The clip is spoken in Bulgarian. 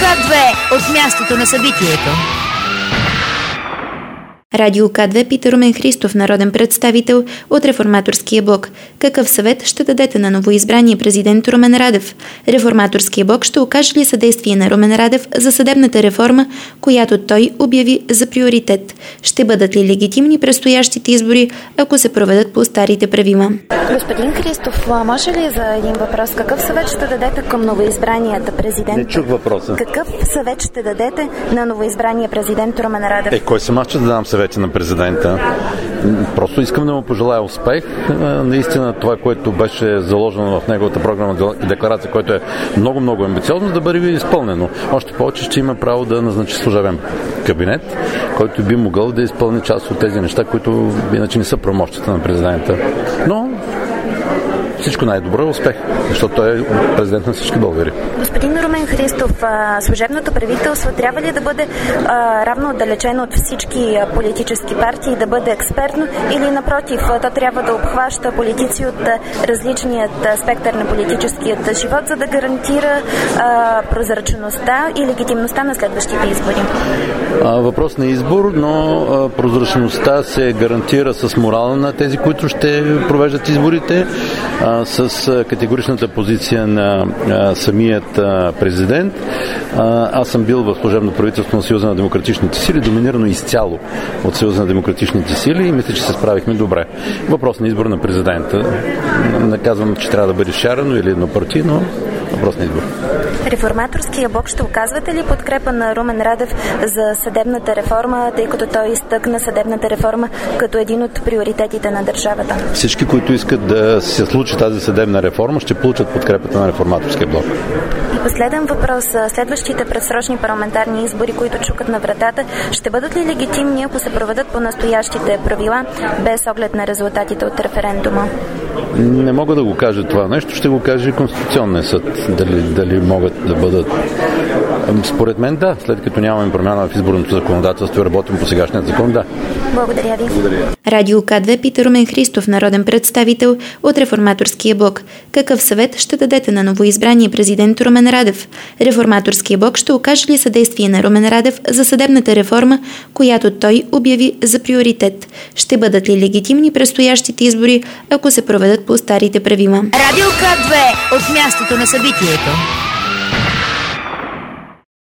К2 от мястото на събитието. Радио К2 пита Румен Христов, народен представител от Реформаторския блок. Какъв съвет ще дадете на новоизбрания президент Румен Радев? Реформаторския блок ще окаже ли съдействие на Румен Радев за съдебната реформа, която той обяви за приоритет? Ще бъдат ли легитимни предстоящите избори, ако се проведат по старите правила? Господин Христов, може ли за един въпрос? Какъв съвет ще дадете към новоизбранията президент? Не чух въпроса. Какъв съвет ще дадете на новоизбрания президент Румен Радев? Кой съм аз, че да дам съвети на президента? Просто искам да му пожелая успех. Наистина това, което беше заложено в неговата програмна декларация, което е много амбициозно, да бъде изпълнено. Още повече ще има право да назначи служебен кабинет, който би могъл да изпълни част от тези неща, които иначе не са правомощията на президента. Но всичко най-добро е успех, защото той е президент на всички българи. Господин Румен Христов, служебното правителство трябва ли да бъде равно отдалечено от всички политически партии, да бъде експертно или напротив, то трябва да обхваща политици от различният спектър на политическият живот, за да гарантира прозрачността и легитимността на следващите избори? Въпрос на избор, но прозрачността се гарантира с морала на тези, които ще провеждат изборите, с категоричната позиция на самият президент. Аз съм бил в служебно правителство на Съюза на демократичните сили, доминирано изцяло от Съюза на демократичните сили и мисля, че се справихме добре. Въпрос на избор на президента. Не казвам, че трябва да бъде шарено или еднопартийно, въпрос на избор. Реформаторския блок ще оказвате ли подкрепа на Румен Радев за съдебната реформа, тъй като той изтъкна съдебната реформа като един от приоритетите на държавата? Всички, които искат да се случи тази съдебна реформа, ще получат подкрепата на Реформаторския блок. И последен въпрос. Следващите предсрочни парламентарни избори, които чукат на вратата, ще бъдат ли легитимни, ако се проведат по настоящите правила, без оглед на резултатите от референдума? Не мога да го кажа това нещо, ще го каже Конституционния съд. Дали могат да бъдат. Според мен да, след като нямаме промяна в изборното законодателство и работим по сегашният закон, да. Благодаря ви. Радио К2 пита Румен Христов, народен представител от Реформаторския блок. Какъв съвет ще дадете на новоизбрания президент Румен Радев? Реформаторския блок ще окаже ли съдействие на Румен Радев за съдебната реформа, която той обяви за приоритет? Ще бъдат ли легитимни предстоящите избори, ако се проведат по старите правила? Радио К2 от мястото на събитието.